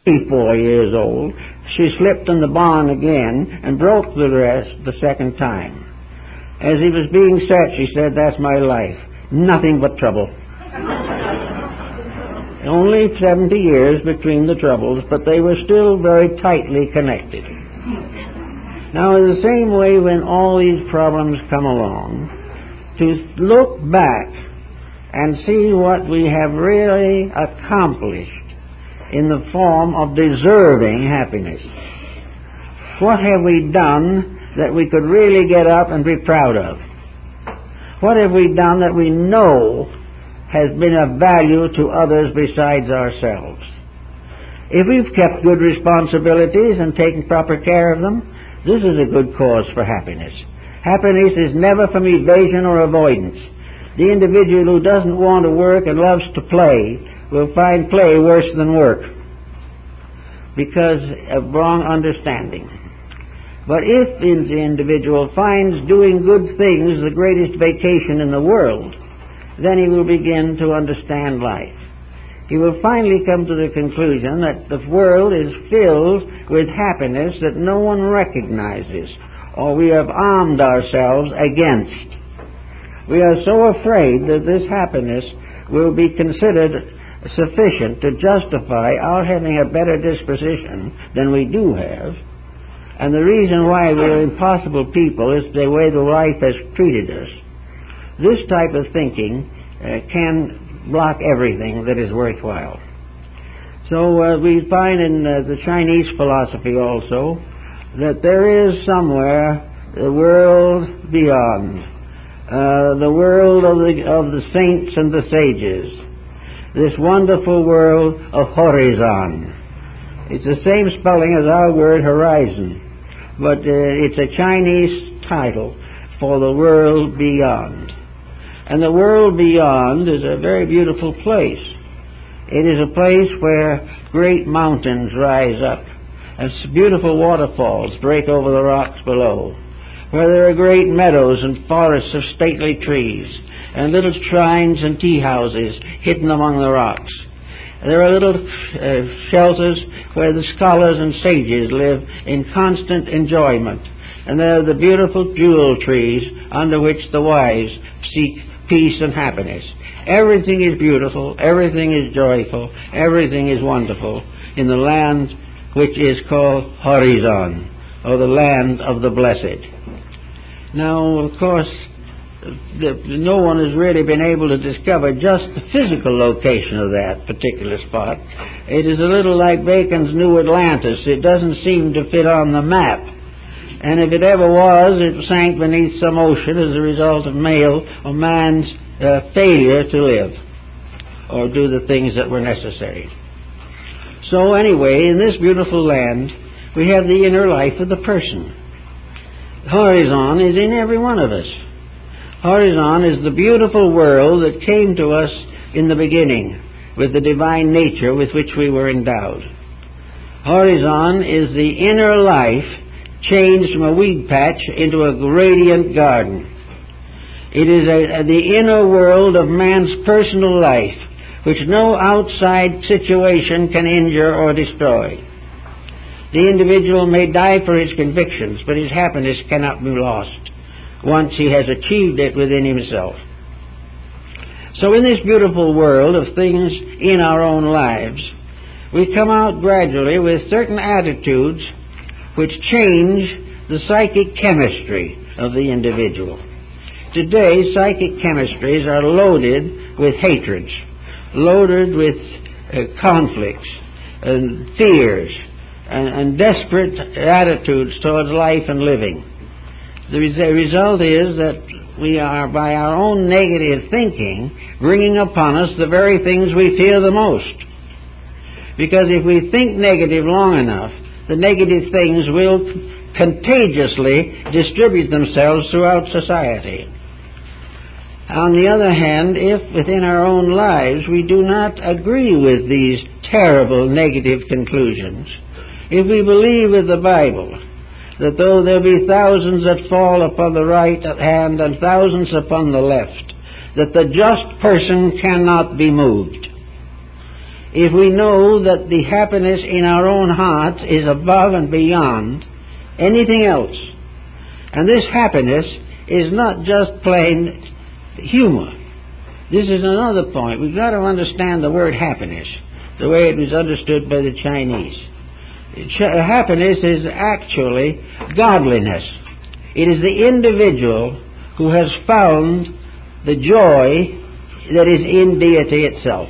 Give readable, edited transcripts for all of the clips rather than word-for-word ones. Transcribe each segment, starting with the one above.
4 years old, she slipped in the barn again and broke the rest the second time. As he was being set, she said, "That's my life. Nothing but trouble." Only 70 years between the troubles, but they were still very tightly connected. Now, in the same way, when all these problems come along, to look back and see what we have really accomplished in the form of deserving happiness. What have we done that we could really get up and be proud of? What have we done that we know has been of value to others besides ourselves? If we've kept good responsibilities and taken proper care of them, this is a good cause for happiness. Happiness is never from evasion or avoidance. The individual who doesn't want to work and loves to play will find play worse than work because of wrong understanding. But if the individual finds doing good things the greatest vacation in the world, then he will begin to understand life. He will finally come to the conclusion that the world is filled with happiness that no one recognizes, or we have armed ourselves against. We are so afraid that this happiness will be considered sufficient to justify our having a better disposition than we do have. And the reason why we are impossible people is the way the life has treated us. This type of thinking can block everything that is worthwhile. So we find in the Chinese philosophy also that there is somewhere the world beyond, the world of the saints and the sages, this wonderful world of Horizon. It's the same spelling as our word horizon, but it's a Chinese title for the world beyond. And the world beyond is a very beautiful place. It is a place where great mountains rise up and beautiful waterfalls break over the rocks below, where there are great meadows and forests of stately trees and little shrines and tea houses hidden among the rocks. There are little shelters where the scholars and sages live in constant enjoyment, and there are the beautiful jewel trees under which the wise seek peace and happiness. Everything is beautiful, everything is joyful, everything is wonderful in the land which is called Horizon, or the land of the blessed. Now, of course, no one has really been able to discover just the physical location of that particular spot. It is a little like Bacon's New Atlantis. It doesn't seem to fit on the map. And if it ever was, it sank beneath some ocean as a result of man's failure to live or do the things that were necessary. So anyway, in this beautiful land, we have the inner life of the person. Horizon is in every one of us. Horizon is the beautiful world that came to us in the beginning with the divine nature with which we were endowed. Horizon is the inner life changed from a weed patch into a radiant garden. It is the inner world of man's personal life, which no outside situation can injure or destroy. The individual may die for his convictions, but his happiness cannot be lost once he has achieved it within himself. So in this beautiful world of things in our own lives, we come out gradually with certain attitudes which change the psychic chemistry of the individual. Today, psychic chemistries are loaded with hatreds, loaded with conflicts and fears and desperate attitudes towards life and living. The result is that we are, by our own negative thinking, bringing upon us the very things we fear the most. Because if we think negative long enough, the negative things will contagiously distribute themselves throughout society. On the other hand, if within our own lives we do not agree with these terrible negative conclusions, if we believe with the Bible that though there be thousands that fall upon the right hand and thousands upon the left, that the just person cannot be moved. if we know that the happiness in our own hearts is above and beyond anything else. And this happiness is not just plain humor. This is another point. We've got to understand the word happiness, the way it was understood by the Chinese. Happiness is actually godliness. It is the individual who has found the joy that is in deity itself.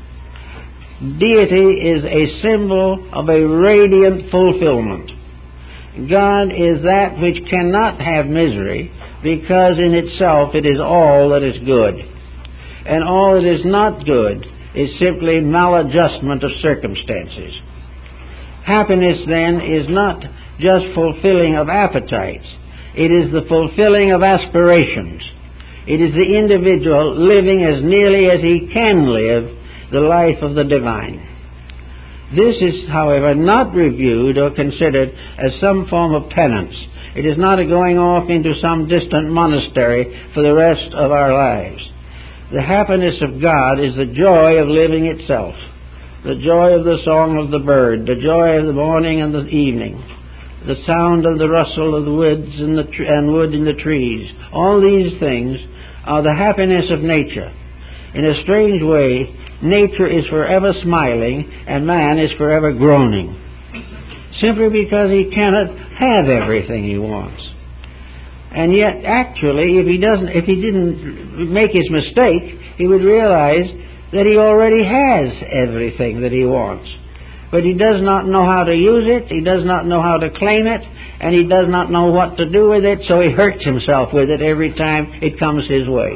Deity is a symbol of a radiant fulfillment. God is that which cannot have misery, because in itself it is all that is good. And all that is not good is simply maladjustment of circumstances. Happiness, then, is not just fulfilling of appetites. It is the fulfilling of aspirations. It is the individual living as nearly as he can live the life of the divine. This is, however, not reviewed or considered as some form of penance. It is not a going off into some distant monastery for the rest of our lives. The happiness of God is the joy of living itself, the joy of the song of the bird, the joy of the morning and the evening, the sound of the rustle of the woods and wood in the trees. All these things are the happiness of nature. In a strange way, nature is forever smiling and man is forever groaning, simply because he cannot have everything he wants. And yet, actually, if he didn't make his mistake, he would realize that he already has everything that he wants. But he does not know how to use it, he does not know how to claim it, and he does not know what to do with it, so he hurts himself with it every time it comes his way.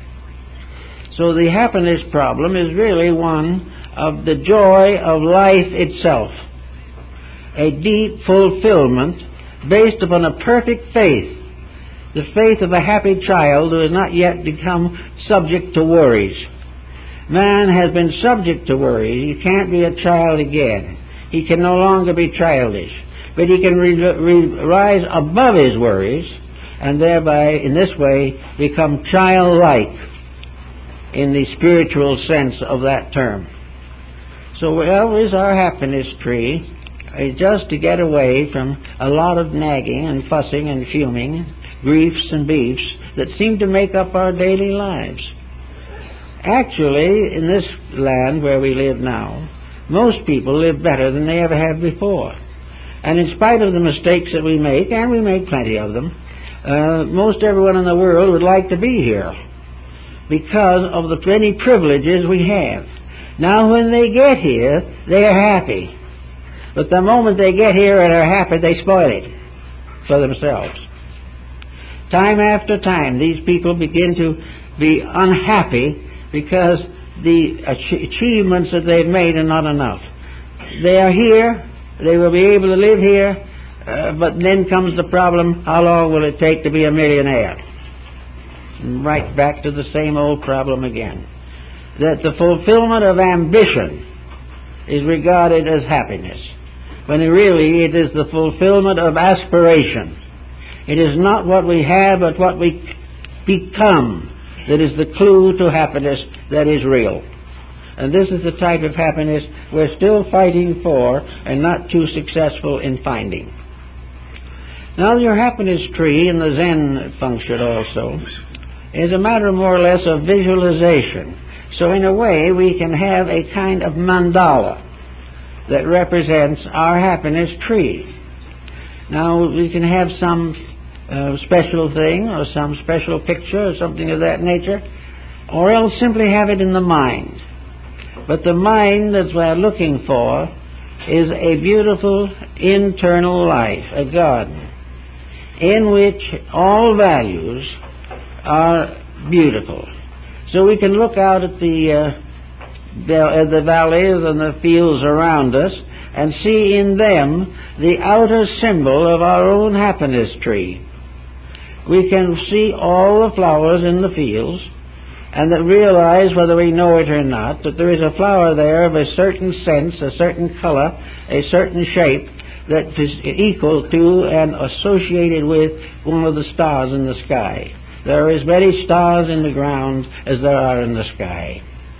So the happiness problem is really one of the joy of life itself. A deep fulfillment based upon a perfect faith. The faith of a happy child who has not yet become subject to worries. Man has been subject to worries. He can't be a child again. He can no longer be childish. But he can rise above his worries and thereby, in this way, become childlike in the spiritual sense of that term. So where is our happiness tree? It's just to get away from a lot of nagging and fussing and fuming, griefs and beefs that seem to make up our daily lives. Actually, in this land where we live now, most people live better than they ever have before. And in spite of the mistakes that we make, and we make plenty of them, most everyone in the world would like to be here because of the many privileges we have. Now, when they get here, they are happy. But the moment they get here and are happy, they spoil it for themselves. Time after time, these people begin to be unhappy because the achievements that they've made are not enough. They are here, they will be able to live here, but then comes the problem, how long will it take to be a millionaire? Right back to the same old problem again. That the fulfillment of ambition is regarded as happiness, when really it is the fulfillment of aspiration. It is not what we have, but what we become that is the clue to happiness that is real. And this is the type of happiness we're still fighting for and not too successful in finding. Now, your happiness tree in the Zen function also is a matter more or less of visualization. So in a way, we can have a kind of mandala that represents our happiness tree. Now, we can have some special thing or some special picture or something of that nature, or else simply have it in the mind. But the mind that we're looking for is a beautiful internal life, a garden, in which all values are beautiful. So we can look out at the valleys and the fields around us and see in them the outer symbol of our own happiness tree. We can see all the flowers in the fields and that realize, whether we know it or not, that there is a flower there of a certain sense, a certain color, a certain shape that is equal to and associated with one of the stars in the sky. There are as many stars in the ground as there are in the sky.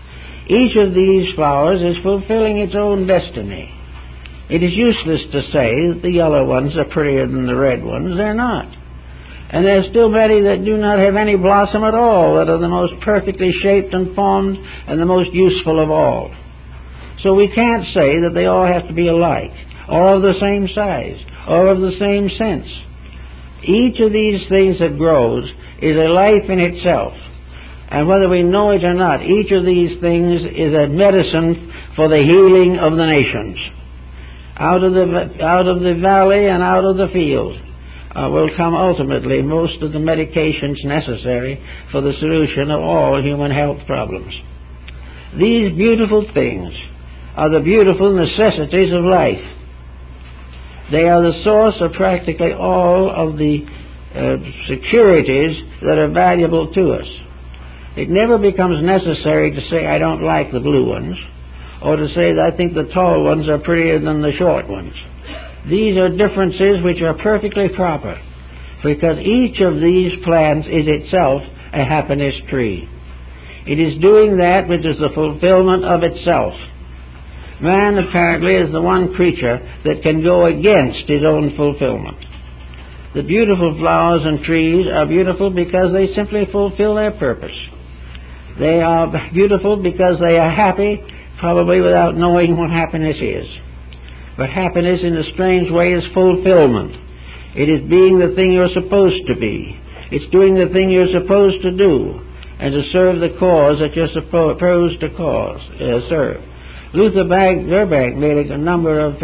Each of these flowers is fulfilling its own destiny. It is useless to say that the yellow ones are prettier than the red ones. They're not. And there are still many that do not have any blossom at all, that are the most perfectly shaped and formed and the most useful of all. So we can't say that they all have to be alike, or of the same size, or of the same sense. Each of these things that grows is a life in itself. And whether we know it or not, each of these things is a medicine for the healing of the nations. Out of the valley and out of the field will come ultimately most of the medications necessary for the solution of all human health problems. These beautiful things are the beautiful necessities of life. They are the source of practically all of the securities that are valuable to us. It never becomes necessary to say, I don't like the blue ones, or to say that I think the tall ones are prettier than the short ones. These are differences which are perfectly proper, because each of these plants is itself a happiness tree. It is doing that which is the fulfillment of itself. Man, apparently, is the one creature that can go against his own fulfillment. The beautiful flowers and trees are beautiful because they simply fulfill their purpose. They are beautiful because they are happy, probably without knowing what happiness is. But happiness, in a strange way, is fulfillment. It is being the thing you're supposed to be. It's doing the thing you're supposed to do, and to serve the cause that you're supposed to serve. Luther Burbank made a number of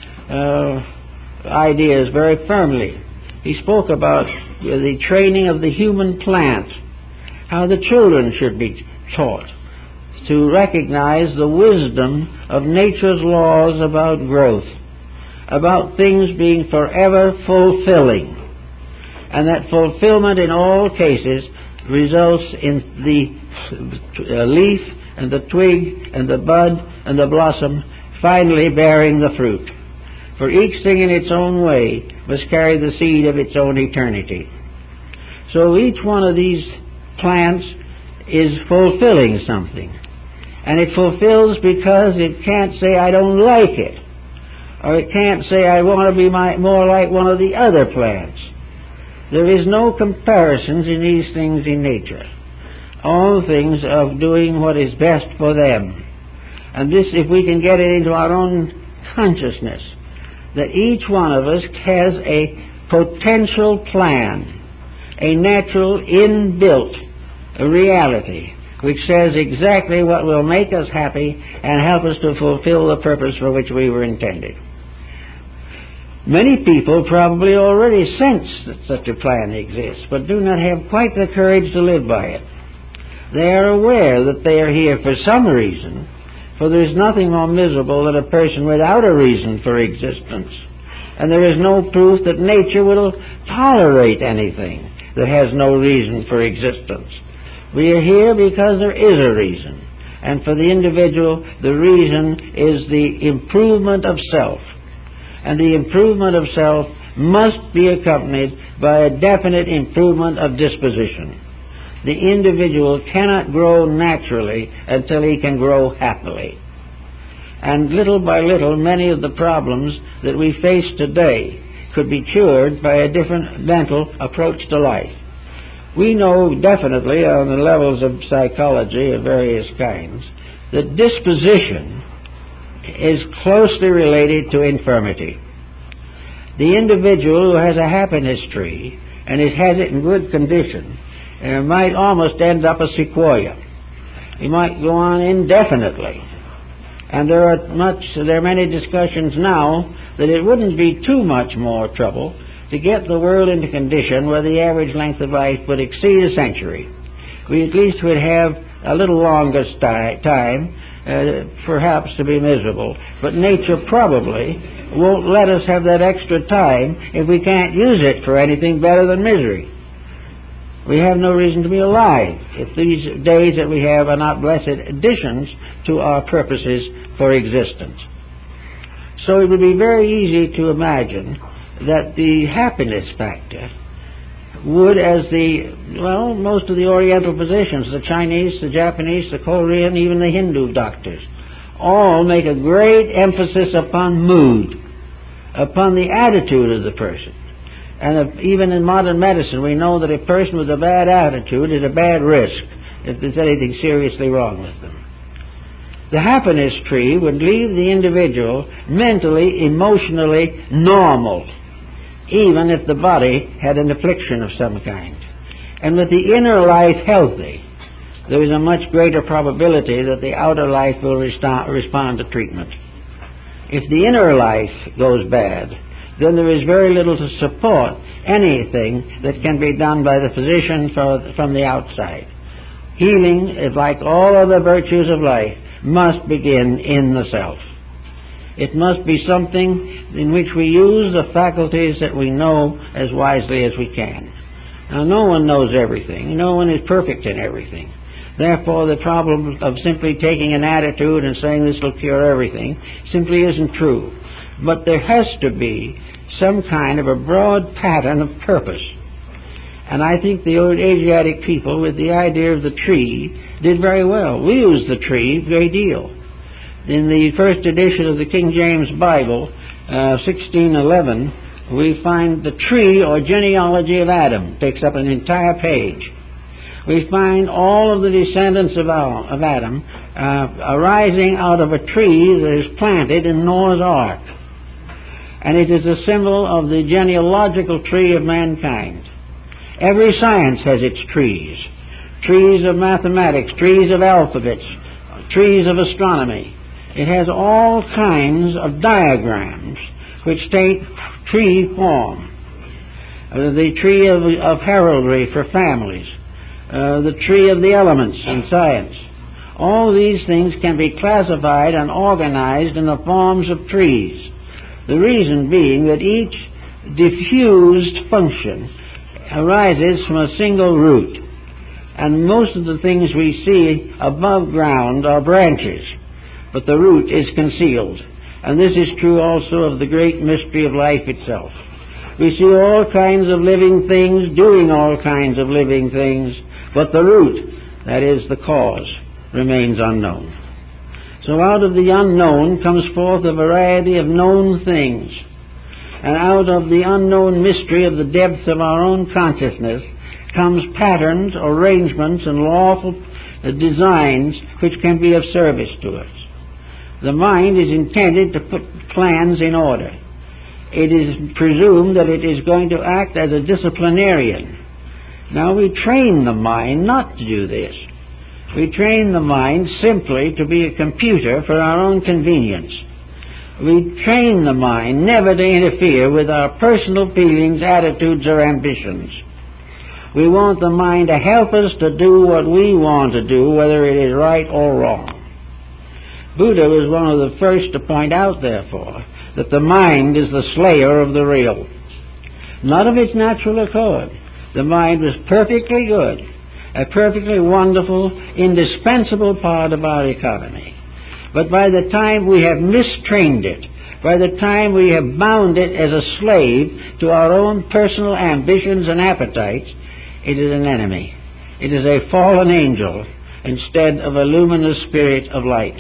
ideas very firmly. He spoke about the training of the human plant, how the children should be taught to recognize the wisdom of nature's laws about growth, about things being forever fulfilling, and that fulfillment in all cases results in the leaf and the twig and the bud and the blossom finally bearing the fruit. For each thing in its own way must carry the seed of its own eternity. So each one of these plants is fulfilling something. And it fulfills because it can't say, I don't like it. Or it can't say, I want to be more like one of the other plants. There is no comparisons in these things in nature. All things are doing what is best for them. And this, if we can get it into our own consciousness, that each one of us has a potential plan, a natural inbuilt reality, which says exactly what will make us happy and help us to fulfill the purpose for which we were intended. Many people probably already sense that such a plan exists, but do not have quite the courage to live by it. They are aware that they are here for some reason, for there is nothing more miserable than a person without a reason for existence. And there is no proof that nature will tolerate anything that has no reason for existence. We are here because there is a reason. And for the individual, the reason is the improvement of self. And the improvement of self must be accompanied by a definite improvement of disposition. The individual cannot grow naturally until he can grow happily. And little by little, many of the problems that we face today could be cured by a different mental approach to life. We know definitely on the levels of psychology of various kinds that disposition is closely related to infirmity. The individual who has a happiness tree and has it in good condition might almost end up a sequoia. He might go on indefinitely. And there are many discussions now that it wouldn't be too much more trouble to get the world into condition where the average length of life would exceed a century. We at least would have a little longer time, perhaps, to be miserable. But nature probably won't let us have that extra time if we can't use it for anything better than misery. We have no reason to be alive if these days that we have are not blessed additions to our purposes for existence. So it would be very easy to imagine that the happiness factor would as most of the Oriental physicians, the Chinese, the Japanese, the Korean, even the Hindu doctors, all make a great emphasis upon mood, upon the attitude of the person. And even in modern medicine, we know that a person with a bad attitude is a bad risk if there's anything seriously wrong with them. The happiness tree would leave the individual mentally, emotionally normal, even if the body had an affliction of some kind. And with the inner life healthy, there is a much greater probability that the outer life will respond to treatment. If the inner life goes bad, then there is very little to support anything that can be done by the physician from the outside. Healing, like all other virtues of life, must begin in the self. It must be something in which we use the faculties that we know as wisely as we can. Now, no one knows everything. No one is perfect in everything. Therefore, the problem of simply taking an attitude and saying this will cure everything simply isn't true. But there has to be some kind of a broad pattern of purpose. And I think the old Asiatic people, with the idea of the tree, did very well. We use the tree a great deal. In the first edition of the King James Bible, 1611, we find the tree or genealogy of Adam takes up an entire page. We find all of the descendants of Adam arising out of a tree that is planted in Noah's Ark. And it is a symbol of the genealogical tree of mankind. Every science has its trees. Trees of mathematics, trees of alphabets, trees of astronomy. It has all kinds of diagrams which take tree form. The tree of heraldry for families. The tree of the elements in science. All these things can be classified and organized in the forms of trees. The reason being that each diffused function arises from a single root. And most of the things we see above ground are branches, but the root is concealed. And this is true also of the great mystery of life itself. We see all kinds of living things doing all kinds of living things, but the root, that is the cause, remains unknown. So out of the unknown comes forth a variety of known things. And out of the unknown mystery of the depths of our own consciousness comes patterns, arrangements, and lawful designs which can be of service to us. The mind is intended to put plans in order. It is presumed that it is going to act as a disciplinarian. Now we train the mind not to do this. We train the mind simply to be a computer for our own convenience. We train the mind never to interfere with our personal feelings, attitudes, or ambitions. We want the mind to help us to do what we want to do, whether it is right or wrong. Buddha was one of the first to point out, therefore, that the mind is the slayer of the real. Not of its natural accord. The mind was perfectly good, a perfectly wonderful, indispensable part of our economy. But by the time we have mistrained it, by the time we have bound it as a slave to our own personal ambitions and appetites, it is an enemy. It is a fallen angel instead of a luminous spirit of light.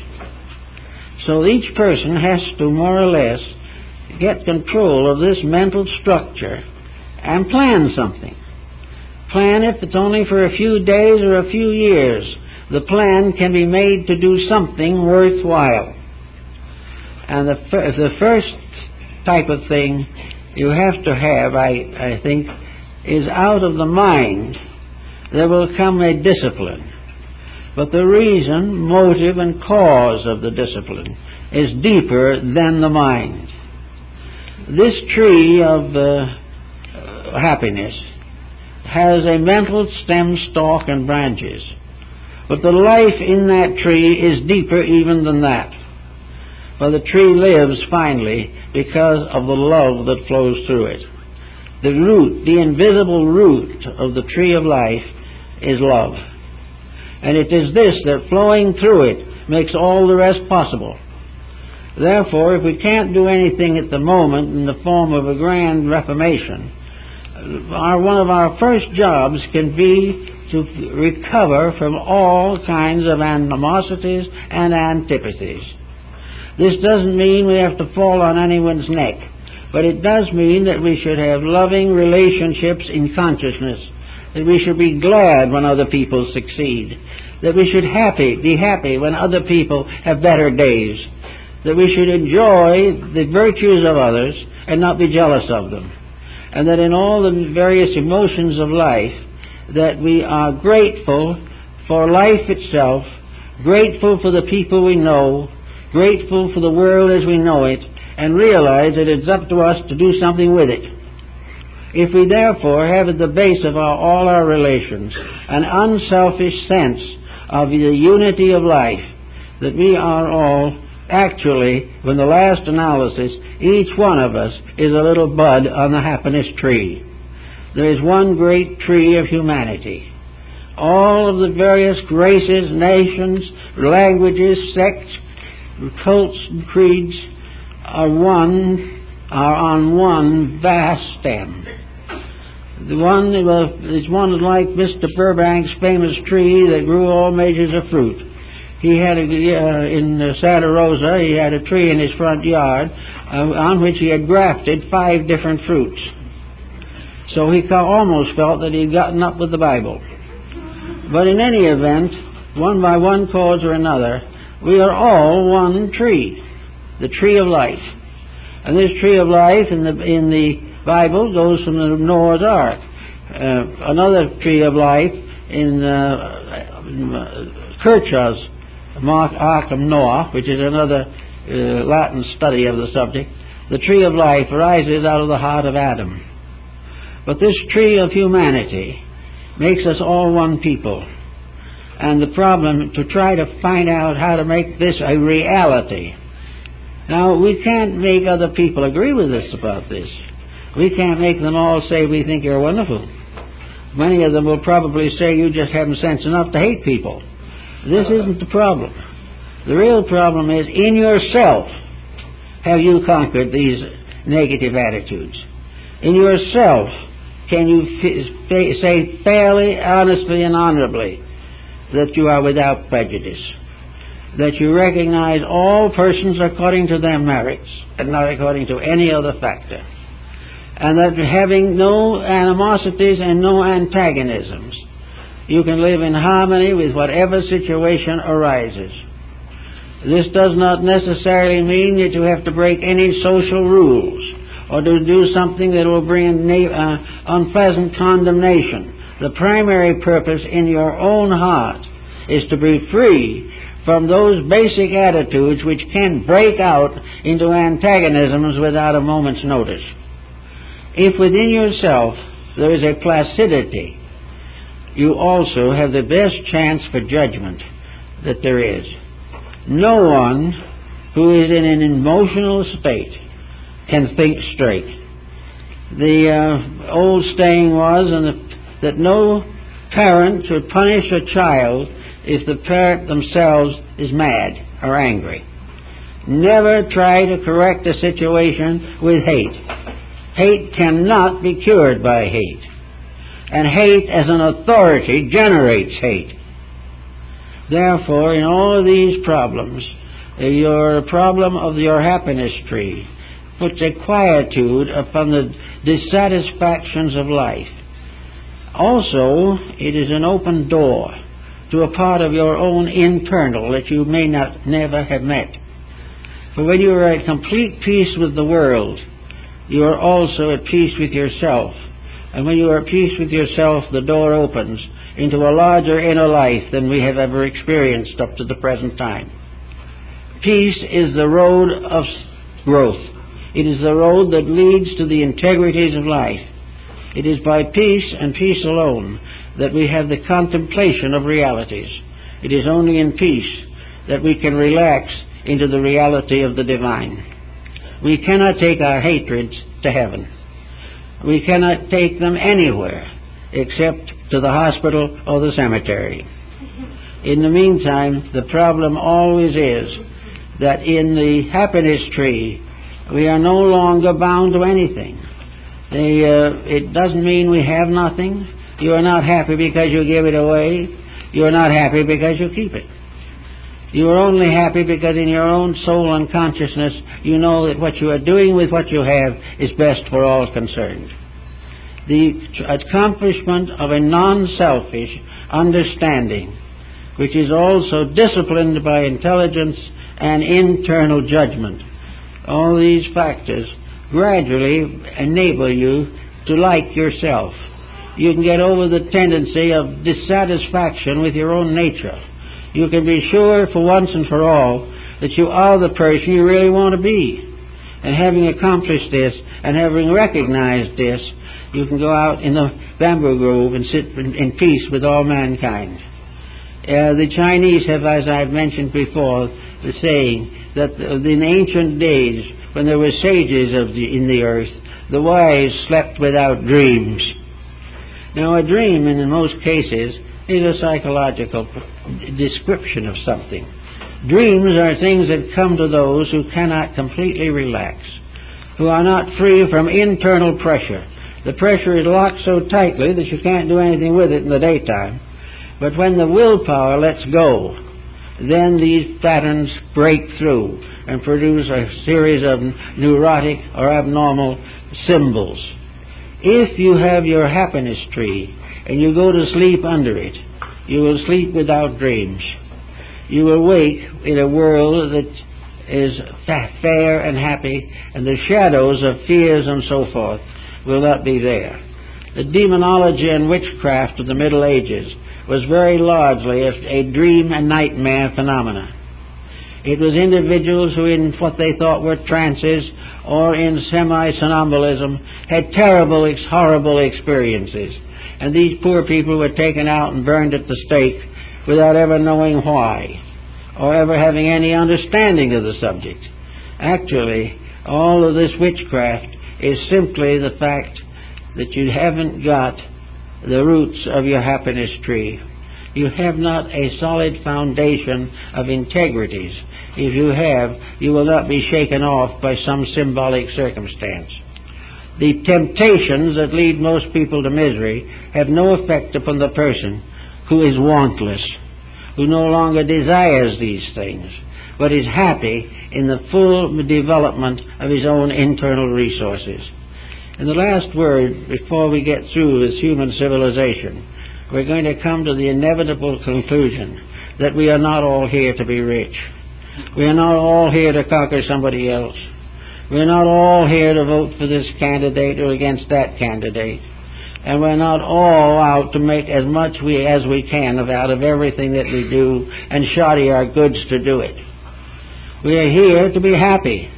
So each person has to more or less get control of this mental structure and plan something. Plan if it's only for a few days or a few years. The plan can be made to do something worthwhile. And the first type of thing you have to have, I think, is out of the mind there will come a discipline. But the reason, motive, and cause of the discipline is deeper than the mind. This tree of happiness has a mental stem, stalk, and branches. But the life in that tree is deeper even than that. For the tree lives finally because of the love that flows through it. The root, the invisible root of the tree of life is love. And it is this that flowing through it makes all the rest possible. Therefore, if we can't do anything at the moment in the form of a grand reformation, one of our first jobs can be to recover from all kinds of animosities and antipathies. This doesn't mean we have to fall on anyone's neck, but it does mean that we should have loving relationships in consciousness, that we should be glad when other people succeed, that we should be happy when other people have better days, that we should enjoy the virtues of others and not be jealous of them, and that in all the various emotions of life that we are grateful for life itself, grateful for the people we know, grateful for the world as we know it, and realize that it's up to us to do something with it. If we therefore have at the base of all our relations an unselfish sense of the unity of life, that we are all actually, in the last analysis, each one of us is a little bud on the happiness tree. There is one great tree of humanity. All of the various races, nations, languages, sects, cults, and creeds are on one vast stem. The one is one like Mr. Burbank's famous tree that grew all measures of fruit. He had in Santa Rosa, he had a tree in his front yard on which he had grafted 5 different fruits. So he almost felt that he'd gotten up with the Bible. But in any event, one by one cause or another, we are all one tree, the tree of life. And this tree of life in the Bible goes from the Noah's Ark. Another tree of life in Kirchhoff's Ark of Noah, which is another Latin study of the subject. The tree of life rises out of the heart of Adam. But this tree of humanity makes us all one people. And the problem to try to find out how to make this a reality. Now, we can't make other people agree with us about this. We can't make them all say we think you're wonderful. Many of them will probably say you just haven't sense enough to hate people. This isn't the problem. The real problem is in yourself. Have you conquered these negative attitudes? In yourself, can you say fairly, honestly, and honorably that you are without prejudice? That you recognize all persons according to their merits and not according to any other factor? And that having no animosities and no antagonisms, you can live in harmony with whatever situation arises. This does not necessarily mean that you have to break any social rules or to do something that will bring unpleasant condemnation. The primary purpose in your own heart is to be free from those basic attitudes which can break out into antagonisms without a moment's notice. If within yourself there is a placidity, you also have the best chance for judgment that there is. No one who is in an emotional state can think straight. The old saying was that no parent should punish a child if the parent themselves is mad or angry. Never try to correct a situation with hate. Hate cannot be cured by hate. And hate as an authority generates hate. Therefore, in all of these problems, your problem of your happiness tree puts a quietude upon the dissatisfactions of life. Also, it is an open door to a part of your own internal that you may never have met. For when you are at complete peace with the world, you are also at peace with yourself. And when you are at peace with yourself, the door opens into a larger inner life than we have ever experienced up to the present time. Peace is the road of growth. It is the road that leads to the integrities of life. It is by peace and peace alone that we have the contemplation of realities. It is only in peace that we can relax into the reality of the divine. We cannot take our hatreds to heaven. We cannot take them anywhere except to the hospital or the cemetery. In the meantime, the problem always is that in the happiness tree, we are no longer bound to anything. It doesn't mean we have nothing. You are not happy because you give it away. You are not happy because you keep it. You are only happy because in your own soul and consciousness you know that what you are doing with what you have is best for all concerned. The accomplishment of a non-selfish understanding, which is also disciplined by intelligence and internal judgment. All these factors gradually enable you to like yourself. You can get over the tendency of dissatisfaction with your own nature. You can be sure for once and for all that you are the person you really want to be. And having accomplished this and having recognized this, you can go out in the bamboo grove and sit in peace with all mankind. The Chinese have, as I've mentioned before, the saying that in ancient days, when there were sages in the earth, the wise slept without dreams. Now, a dream, in most cases, is a psychological description of something. Dreams are things that come to those who cannot completely relax, who are not free from internal pressure. The pressure is locked so tightly that you can't do anything with it in the daytime. But when the willpower lets go, then these patterns break through and produce a series of neurotic or abnormal symbols. If you have your happiness tree and you go to sleep under it, you will sleep without dreams. You will wake in a world that is fair and happy, and the shadows of fears and so forth will not be there. The demonology and witchcraft of the Middle Ages was very largely a dream and nightmare phenomena. It was individuals who, in what they thought were trances or in semi-somnambulism, had terrible, horrible experiences. And these poor people were taken out and burned at the stake without ever knowing why, or ever having any understanding of the subject. Actually, all of this witchcraft is simply the fact that you haven't got the roots of your happiness tree. You have not a solid foundation of integrities. If you have, you will not be shaken off by some symbolic circumstance. The temptations that lead most people to misery have no effect upon the person who is wantless, who no longer desires these things, but is happy in the full development of his own internal resources. And the last word, before we get through this human civilization, we're going to come to the inevitable conclusion that we are not all here to be rich. We are not all here to conquer somebody else. We're not all here to vote for this candidate or against that candidate. And we're not all out to make as much as we can out of everything that we do and shoddy our goods to do it. We are here to be happy.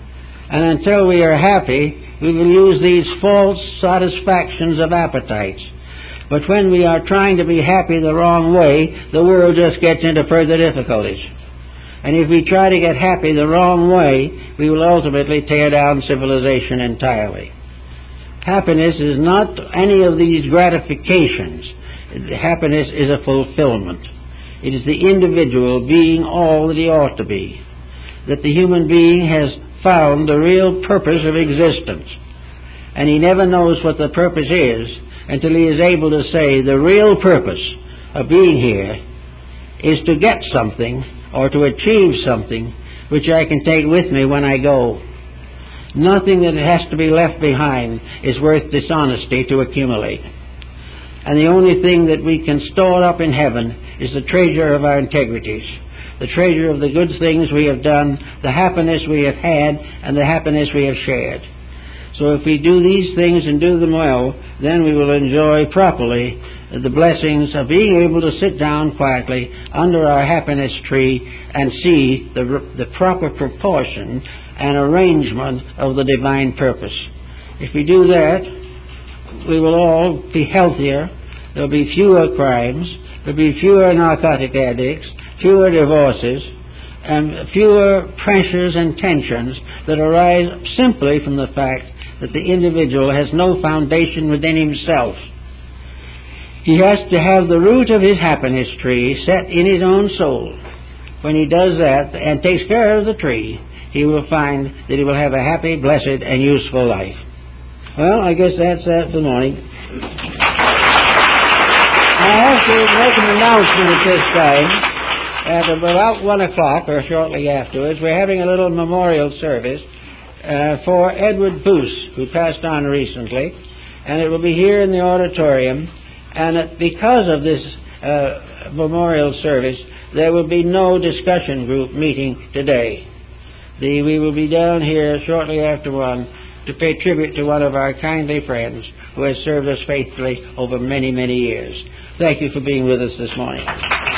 And until we are happy, we will use these false satisfactions of appetites. But when we are trying to be happy the wrong way, the world just gets into further difficulties. And if we try to get happy the wrong way, we will ultimately tear down civilization entirely. Happiness is not any of these gratifications. Happiness is a fulfillment. It is the individual being all that he ought to be. That the human being has found the real purpose of existence. And he never knows what the purpose is until he is able to say the real purpose of being here is to get something or to achieve something which I can take with me when I go. Nothing that has to be left behind is worth dishonesty to accumulate. And the only thing that we can store up in heaven is the treasure of our integrities, the treasure of the good things we have done, the happiness we have had, and the happiness we have shared. So if we do these things and do them well, then we will enjoy properly the blessings of being able to sit down quietly under our happiness tree and see the proper proportion and arrangement of the divine purpose. If we do that, we will all be healthier. There will be fewer crimes. There will be fewer narcotic addicts, fewer divorces, and fewer pressures and tensions that arise simply from the fact that the individual has no foundation within himself. He has to have the root of his happiness tree set in his own soul. When he does that and takes care of the tree, he will find that he will have a happy, blessed, and useful life. Well, I guess that's that for the morning. I have to make an announcement at this time. At about 1 o'clock, or shortly afterwards, we're having a little memorial service for Edward Boos, who passed on recently, and it will be here in the auditorium. And because of this memorial service, there will be no discussion group meeting today. We will be down here shortly after 1 to pay tribute to one of our kindly friends who has served us faithfully over many, many years. Thank you for being with us this morning.